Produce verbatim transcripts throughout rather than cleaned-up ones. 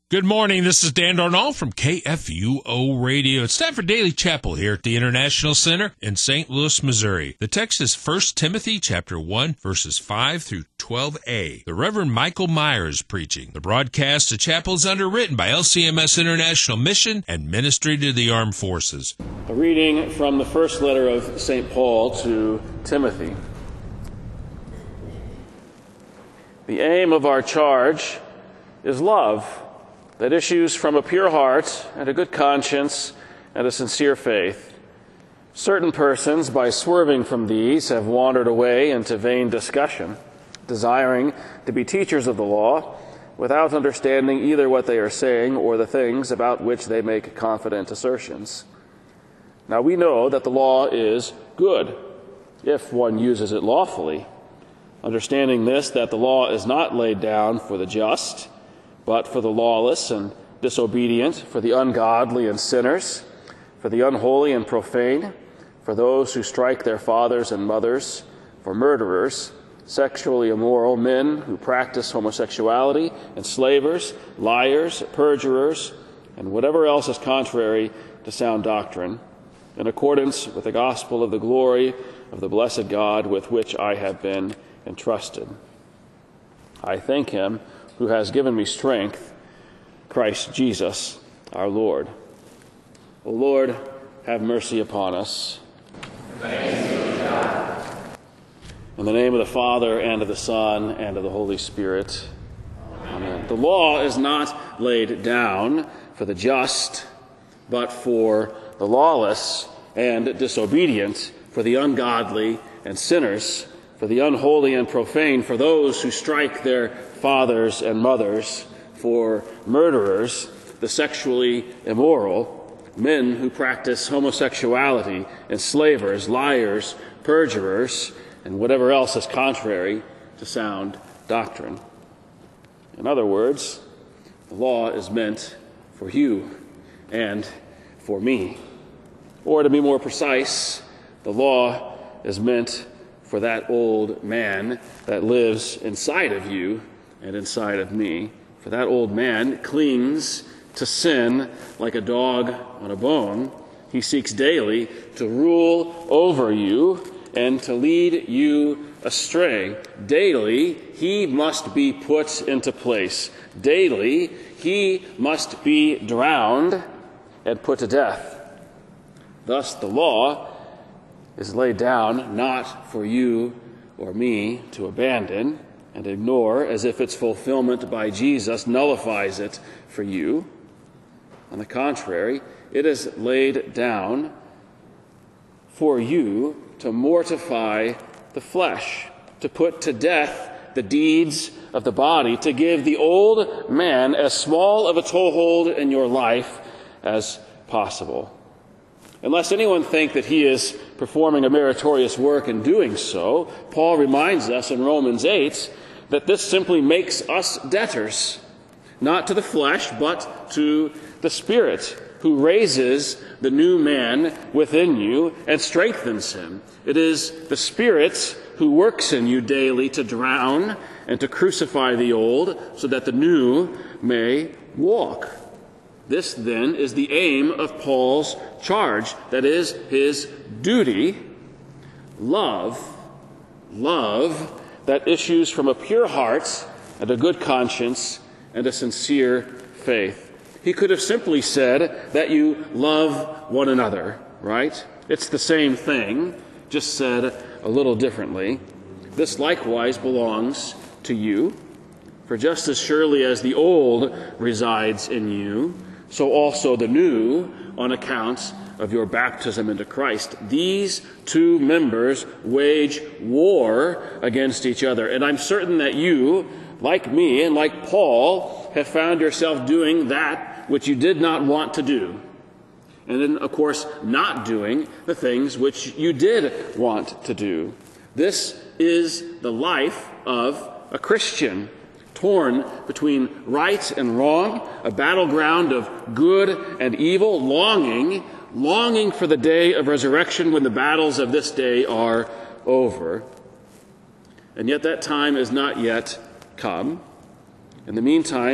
Good morning. This is Dan Darnall from K F U O Radio. It's time for Daily Chapel here at the International Center in Saint Louis, Missouri. The text is First Timothy chapter one, verses five through twelve a. The Reverend Michael Myers preaching. The broadcast of chapel is underwritten by L C M S International Mission and Ministry to the Armed Forces. A reading from the first letter of Saint Paul to Timothy. The aim of our charge is love that issues from a pure heart and a good conscience and a sincere faith. Certain persons, by swerving from these, have wandered away into vain discussion, desiring to be teachers of the law, without understanding either what they are saying or the things about which they make confident assertions. Now we know that the law is good, if one uses it lawfully, understanding this, that the law is not laid down for the just, but for the lawless and disobedient, for the ungodly and sinners, for the unholy and profane, for those who strike their fathers and mothers, for murderers, sexually immoral, men who practice homosexuality, enslavers, liars, perjurers, and whatever else is contrary to sound doctrine, in accordance with the gospel of the glory of the blessed God with which I have been entrusted. I thank him who has given me strength, Christ Jesus our Lord. O Lord, have mercy upon us. Thanks be to God. In the name of the Father, and of the Son, and of the Holy Spirit. Amen. Amen. The law is not laid down for the just, but for the lawless and disobedient, for the ungodly and sinners, for the unholy and profane, for those who strike their fathers and mothers, for murderers, the sexually immoral, men who practice homosexuality, enslavers, liars, perjurers, and whatever else is contrary to sound doctrine. In other words, the law is meant for you and for me. Or to be more precise, the law is meant for that old man that lives inside of you and inside of me. For that old man clings to sin like a dog on a bone. He seeks daily to rule over you and to lead you astray. Daily, he must be put into place. Daily, he must be drowned and put to death. Thus, the law is laid down not for you or me to abandon and ignore as if its fulfillment by Jesus nullifies it for you. On the contrary, it is laid down for you to mortify the flesh, to put to death the deeds of the body, to give the old man as small of a toehold in your life as possible. Unless anyone think that he is performing a meritorious work in doing so, Paul reminds us in Romans eight that this simply makes us debtors, not to the flesh, but to the Spirit, who raises the new man within you and strengthens him. It is the Spirit who works in you daily to drown and to crucify the old so that the new may walk. This, then, is the aim of Paul's charge, that is, his duty. Love, love that issues from a pure heart and a good conscience and a sincere faith. He could have simply said that you love one another, right? It's the same thing, just said a little differently. This likewise belongs to you. For just as surely as the old resides in you, so also the new, on account of your baptism into Christ. These two members wage war against each other. And I'm certain that you, like me and like Paul, have found yourself doing that which you did not want to do. And then, of course, not doing the things which you did want to do. This is the life of a Christian, torn between right and wrong, a battleground of good and evil, longing, longing for the day of resurrection when the battles of this day are over. And yet that time is not yet come. In the meantime,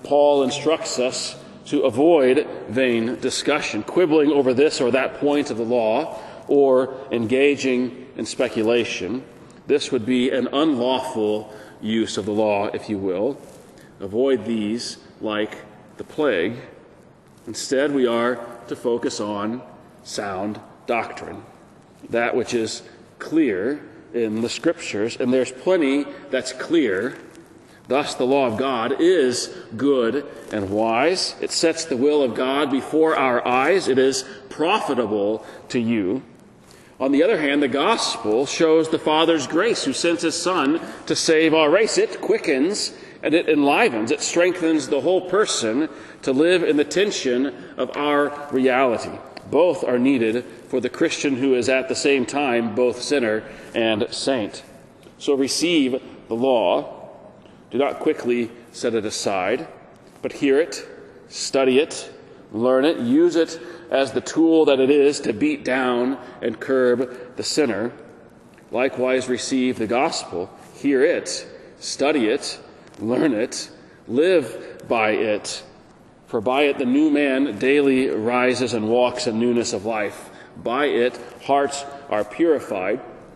Paul instructs us to avoid vain discussion, quibbling over this or that point of the law, or engaging in speculation. This would be an unlawful use of the law, if you will. Avoid these like the plague. Instead, we are to focus on sound doctrine, that which is clear in the Scriptures, and there's plenty that's clear. Thus, the law of God is good and wise. It sets the will of God before our eyes. It is profitable to you. On the other hand, the gospel shows the Father's grace, who sent his Son to save our race. It quickens and it enlivens. It strengthens the whole person to live in the tension of our reality. Both are needed for the Christian who is at the same time both sinner and saint. So receive the law. Do not quickly set it aside, but hear it, study it, learn it, use it as the tool that it is to beat down and curb the sinner. Likewise, receive the gospel. Hear it, study it, learn it, live by it. For by it the new man daily rises and walks in newness of life. By it hearts are purified,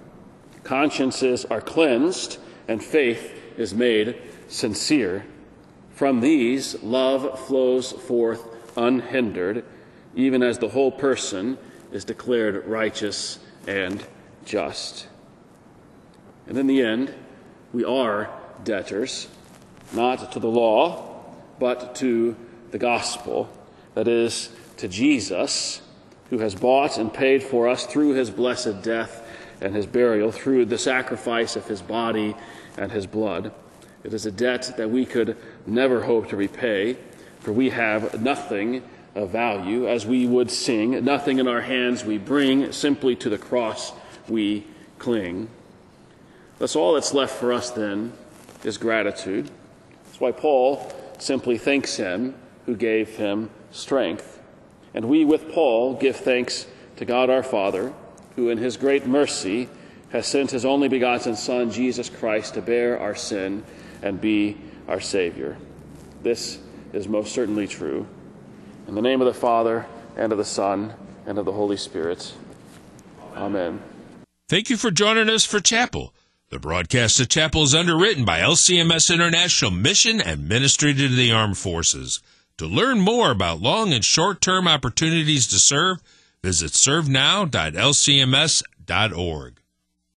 consciences are cleansed, and faith is made sincere. From these, love flows forth unhindered, even as the whole person is declared righteous and just. And in the end, we are debtors, not to the law, but to the gospel, that is, to Jesus, who has bought and paid for us through his blessed death and his burial, through the sacrifice of his body and his blood. It is a debt that we could never hope to repay, for we have nothing of value, as we would sing, nothing in our hands we bring, simply to the cross we cling. Thus all that's left for us then is gratitude. That's why Paul simply thanks him who gave him strength. And we with Paul give thanks to God our Father, who in his great mercy has sent his only begotten Son, Jesus Christ, to bear our sin and be our Savior. This is most certainly true. In the name of the Father, and of the Son, and of the Holy Spirit. Amen. Thank you for joining us for Chapel. The broadcast of Chapel is underwritten by L C M S International Mission and Ministry to the Armed Forces. To learn more about long and short-term opportunities to serve, visit serve now dot l c m s dot org.